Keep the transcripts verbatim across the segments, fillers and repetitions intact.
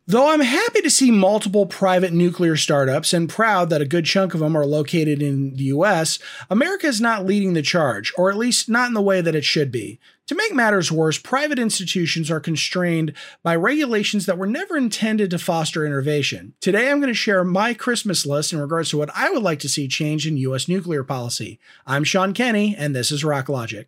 Though I'm happy to see multiple private nuclear startups and proud that a good chunk of them are located in the U S, America is not leading the charge, or at least not in the way that it should be. To make matters worse, private institutions are constrained by regulations that were never intended to foster innovation. Today, I'm going to share my Christmas list in regards to what I would like to see change in U S nuclear policy. I'm Sean Kenny, and this is Rock Logic.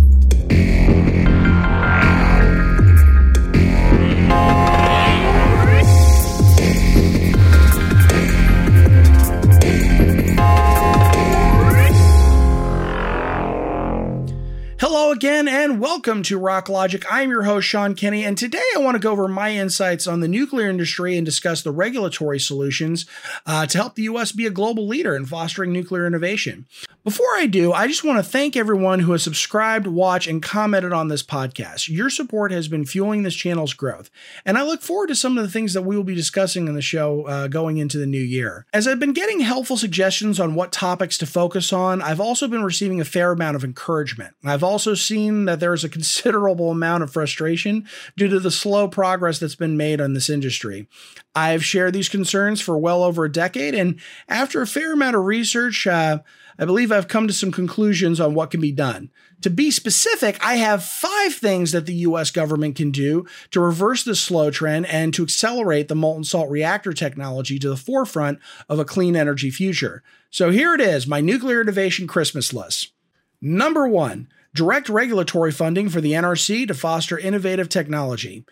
Hello again, and welcome to Rock Logic. I'm your host, Sean Kenny, and today I want to go over my insights on the nuclear industry and discuss the regulatory solutions uh, to help the U S be a global leader in fostering nuclear innovation. Before I do, I just want to thank everyone who has subscribed, watched, and commented on this podcast. Your support has been fueling this channel's growth, and I look forward to some of the things that we will be discussing in the show uh, going into the new year. As I've been getting helpful suggestions on what topics to focus on, I've also been receiving a fair amount of encouragement. I've also seen that there is a considerable amount of frustration due to the slow progress that's been made on this industry. I've shared these concerns for well over a decade, and after a fair amount of research, uh, I believe I've come to some conclusions on what can be done. To be specific, I have five things that the U S government can do to reverse this slow trend and to accelerate the molten salt reactor technology to the forefront of a clean energy future. So here it is, my nuclear innovation Christmas list. Number one, direct regulatory funding for the N R C to foster innovative technology.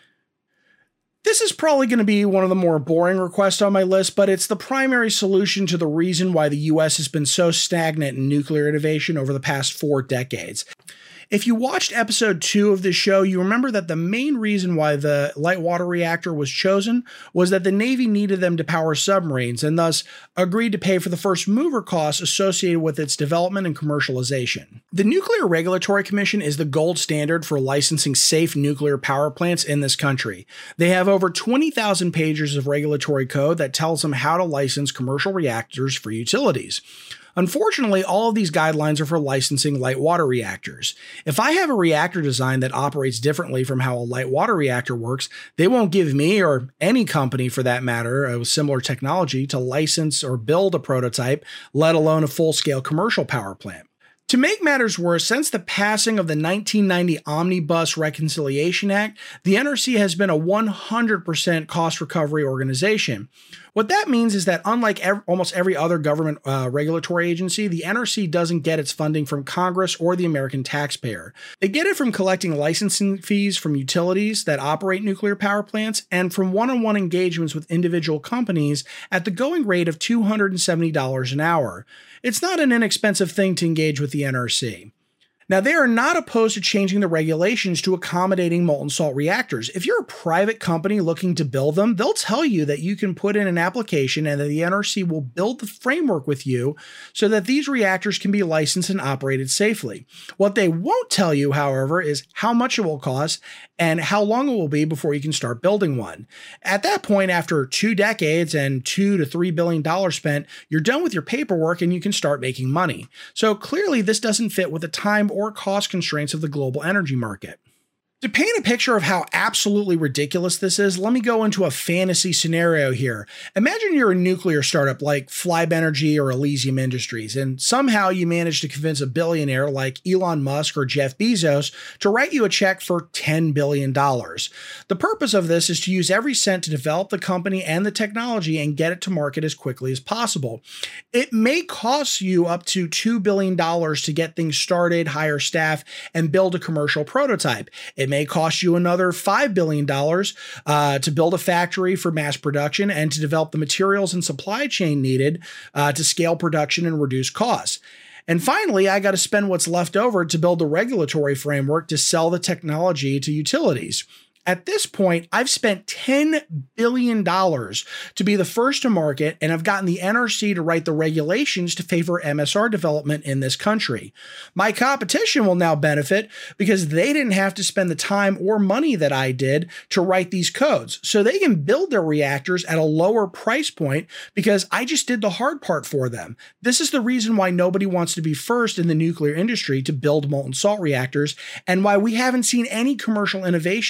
This is probably going to be one of the more boring requests on my list, but it's the primary solution to the reason why the U S has been so stagnant in nuclear innovation over the past four decades. If you watched episode two of this show, you remember that the main reason why the light water reactor was chosen was that the Navy needed them to power submarines and thus agreed to pay for the first mover costs associated with its development and commercialization. The Nuclear Regulatory Commission is the gold standard for licensing safe nuclear power plants in this country. They have over twenty thousand pages of regulatory code that tells them how to license commercial reactors for utilities. Unfortunately, all of these guidelines are for licensing light water reactors. If I have a reactor design that operates differently from how a light water reactor works, they won't give me, or any company for that matter, a similar technology to license or build a prototype, let alone a full-scale commercial power plant. To make matters worse, since the passing of the nineteen ninety Omnibus Reconciliation Act, the N R C has been a one hundred percent cost recovery organization. What that means is that unlike ev- almost every other government uh, regulatory agency, the N R C doesn't get its funding from Congress or the American taxpayer. They get it from collecting licensing fees from utilities that operate nuclear power plants and from one-on-one engagements with individual companies at the going rate of two hundred seventy dollars an hour. It's not an inexpensive thing to engage with the N R C. Now, they are not opposed to changing the regulations to accommodating molten salt reactors. If you're a private company looking to build them, they'll tell you that you can put in an application and that the N R C will build the framework with you so that these reactors can be licensed and operated safely. What they won't tell you, however, is how much it will cost and how long it will be before you can start building one. At that point, after two decades and two to three billion dollars spent, you're done with your paperwork and you can start making money. So clearly, this doesn't fit with the time or cost constraints of the global energy market. To paint a picture of how absolutely ridiculous this is, let me go into a fantasy scenario here. Imagine you're a nuclear startup like Flybe Energy or Elysium Industries, and somehow you manage to convince a billionaire like Elon Musk or Jeff Bezos to write you a check for ten billion dollars. The purpose of this is to use every cent to develop the company and the technology and get it to market as quickly as possible. It may cost you up to two billion dollars to get things started, hire staff, and build a commercial prototype. It may cost you another five billion dollars uh, to build a factory for mass production and to develop the materials and supply chain needed uh, to scale production and reduce costs. And finally, I got to spend what's left over to build the regulatory framework to sell the technology to utilities. At this point, I've spent ten billion dollars to be the first to market, and I've gotten the N R C to write the regulations to favor M S R development in this country. My competition will now benefit because they didn't have to spend the time or money that I did to write these codes, so they can build their reactors at a lower price point because I just did the hard part for them. This is the reason why nobody wants to be first in the nuclear industry to build molten salt reactors, and why we haven't seen any commercial innovation in this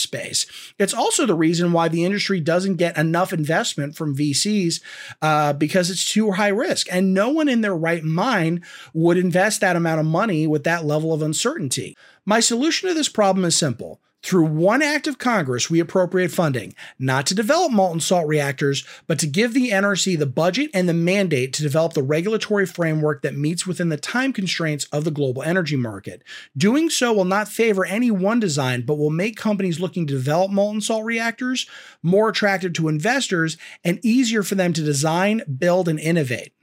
space. It's also the reason why the industry doesn't get enough investment from V Cs uh, because it's too high risk. And no one in their right mind would invest that amount of money with that level of uncertainty. My solution to this problem is simple. Through one act of Congress, we appropriate funding, not to develop molten salt reactors, but to give the N R C the budget and the mandate to develop the regulatory framework that meets within the time constraints of the global energy market. Doing so will not favor any one design, but will make companies looking to develop molten salt reactors more attractive to investors and easier for them to design, build, and innovate.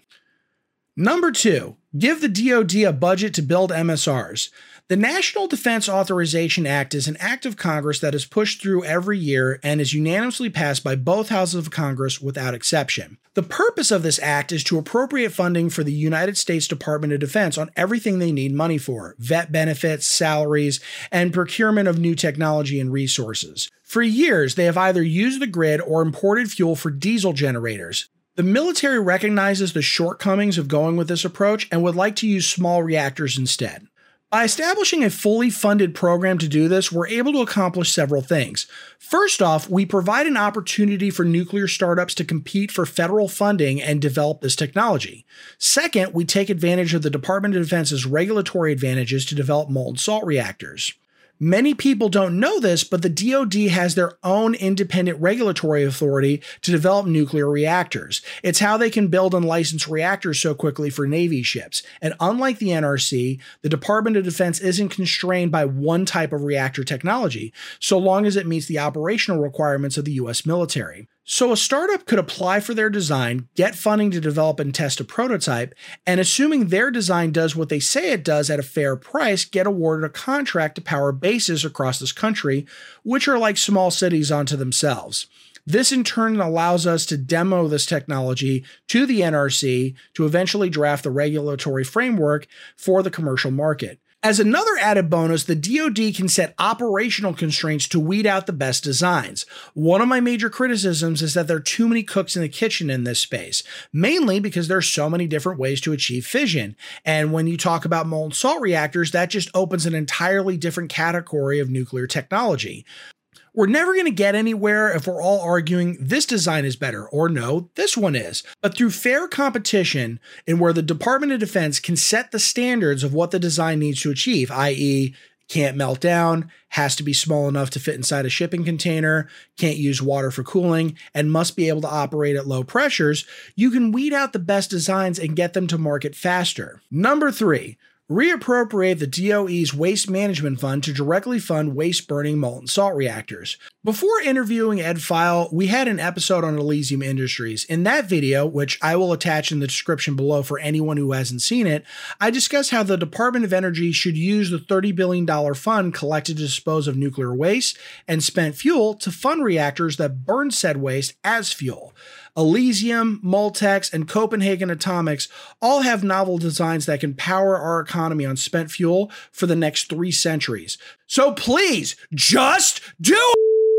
Number two, give the D O D a budget to build M S Rs. The National Defense Authorization Act is an act of Congress that is pushed through every year and is unanimously passed by both houses of Congress without exception. The purpose of this act is to appropriate funding for the United States Department of Defense on everything they need money for: vet benefits, salaries, and procurement of new technology and resources. For years, they have either used the grid or imported fuel for diesel generators. The military recognizes the shortcomings of going with this approach and would like to use small reactors instead. By establishing a fully funded program to do this, we're able to accomplish several things. First off, we provide an opportunity for nuclear startups to compete for federal funding and develop this technology. Second, we take advantage of the Department of Defense's regulatory advantages to develop molten salt reactors. Many people don't know this, but the D O D has their own independent regulatory authority to develop nuclear reactors. It's how they can build and license reactors so quickly for Navy ships. And unlike the N R C, the Department of Defense isn't constrained by one type of reactor technology, so long as it meets the operational requirements of the U S military. So a startup could apply for their design, get funding to develop and test a prototype, and assuming their design does what they say it does at a fair price, get awarded a contract to power bases across this country, which are like small cities unto themselves. This in turn allows us to demo this technology to the N R C to eventually draft the regulatory framework for the commercial market. As another added bonus, the D O D can set operational constraints to weed out the best designs. One of my major criticisms is that there are too many cooks in the kitchen in this space, mainly because there are so many different ways to achieve fission. And when you talk about molten salt reactors, that just opens an entirely different category of nuclear technology. We're never going to get anywhere if we're all arguing this design is better or no, this one is. But through fair competition and where the Department of Defense can set the standards of what the design needs to achieve, that is can't melt down, has to be small enough to fit inside a shipping container, can't use water for cooling, and must be able to operate at low pressures, you can weed out the best designs and get them to market faster. Number three, reappropriate the D O E's Waste Management Fund to directly fund waste-burning molten salt reactors. Before interviewing Ed File, we had an episode on Elysium Industries. In that video, which I will attach in the description below for anyone who hasn't seen it, I discuss how the Department of Energy should use the thirty billion dollars fund collected to dispose of nuclear waste and spent fuel to fund reactors that burn said waste as fuel. Elysium, Moltex, and Copenhagen Atomics all have novel designs that can power our economy on spent fuel for the next three centuries. So please, just do it!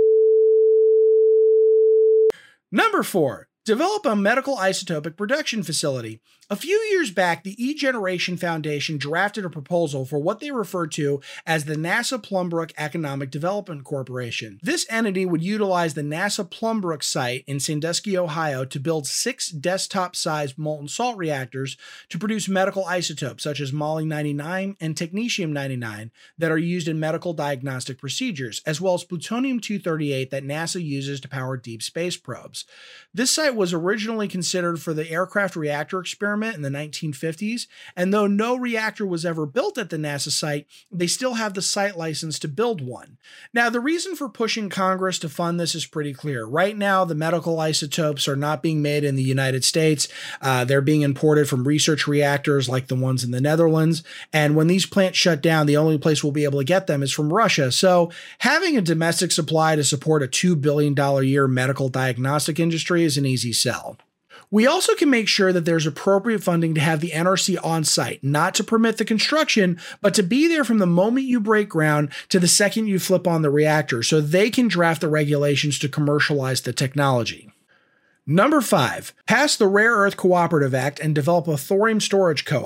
Number four, develop a medical isotopic production facility. A few years back, the E-Generation Foundation drafted a proposal for what they referred to as the NASA Plumbrook Economic Development Corporation. This entity would utilize the NASA Plumbrook site in Sandusky, Ohio to build six desktop-sized molten salt reactors to produce medical isotopes such as moly ninety-nine and technetium ninety-nine that are used in medical diagnostic procedures, as well as plutonium two thirty-eight that NASA uses to power deep space probes. This site was originally considered for the aircraft reactor experiment in the nineteen fifties, and though no reactor was ever built at the NASA site, they still have the site license to build one. Now, the reason for pushing Congress to fund this is pretty clear. Right now, the medical isotopes are not being made in the United States. Uh, they're being imported from research reactors like the ones in the Netherlands, and when these plants shut down, the only place we'll be able to get them is from Russia. So having a domestic supply to support a two billion dollars a year medical diagnostic industry is an easy sell. We also can make sure that there's appropriate funding to have the N R C on site, not to permit the construction, but to be there from the moment you break ground to the second you flip on the reactor, so they can draft the regulations to commercialize the technology. Number five, pass the Rare Earth Cooperative Act and develop a thorium storage co-op.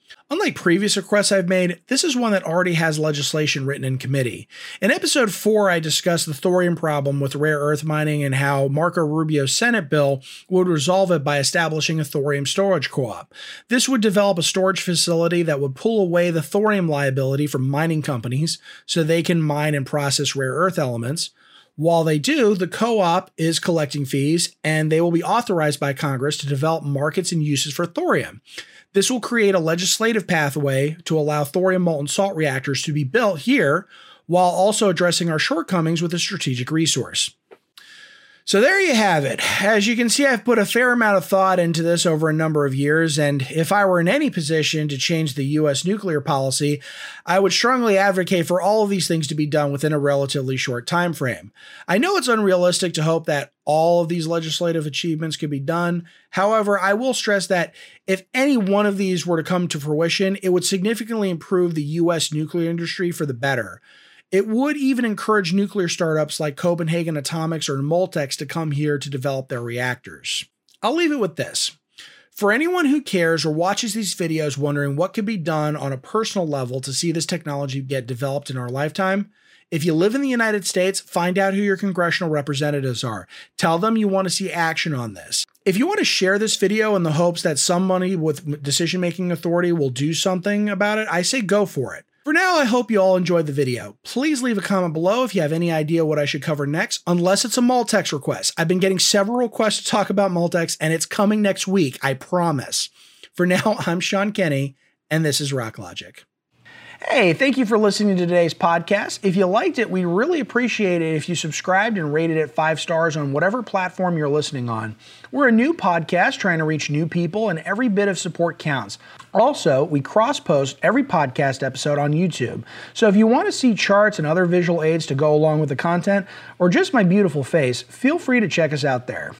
Unlike previous requests I've made, this is one that already has legislation written in committee. In episode four, I discussed the thorium problem with rare earth mining and how Marco Rubio's Senate bill would resolve it by establishing a thorium storage co-op. This would develop a storage facility that would pull away the thorium liability from mining companies so they can mine and process rare earth elements. While they do, the co-op is collecting fees, and they will be authorized by Congress to develop markets and uses for thorium. This will create a legislative pathway to allow thorium molten salt reactors to be built here, while also addressing our shortcomings with a strategic resource. So there you have it. As you can see, I've put a fair amount of thought into this over a number of years, and if I were in any position to change the U S nuclear policy, I would strongly advocate for all of these things to be done within a relatively short time frame. I know it's unrealistic to hope that all of these legislative achievements could be done. However, I will stress that if any one of these were to come to fruition, it would significantly improve the U S nuclear industry for the better. It would even encourage nuclear startups like Copenhagen Atomics or Moltex to come here to develop their reactors. I'll leave it with this. For anyone who cares or watches these videos wondering what could be done on a personal level to see this technology get developed in our lifetime, if you live in the United States, find out who your congressional representatives are. Tell them you want to see action on this. If you want to share this video in the hopes that somebody with decision-making authority will do something about it, I say go for it. For now, I hope you all enjoyed the video. Please leave a comment below if you have any idea what I should cover next, unless it's a Moltex request. I've been getting several requests to talk about Moltex, and it's coming next week, I promise. For now, I'm Sean Kenny, and this is Rock Logic. Hey, thank you for listening to today's podcast. If you liked it, we really appreciate it if you subscribed and rated it five stars on whatever platform you're listening on. We're a new podcast trying to reach new people, and every bit of support counts. Also, we cross-post every podcast episode on YouTube. So if you want to see charts and other visual aids to go along with the content, or just my beautiful face, feel free to check us out there.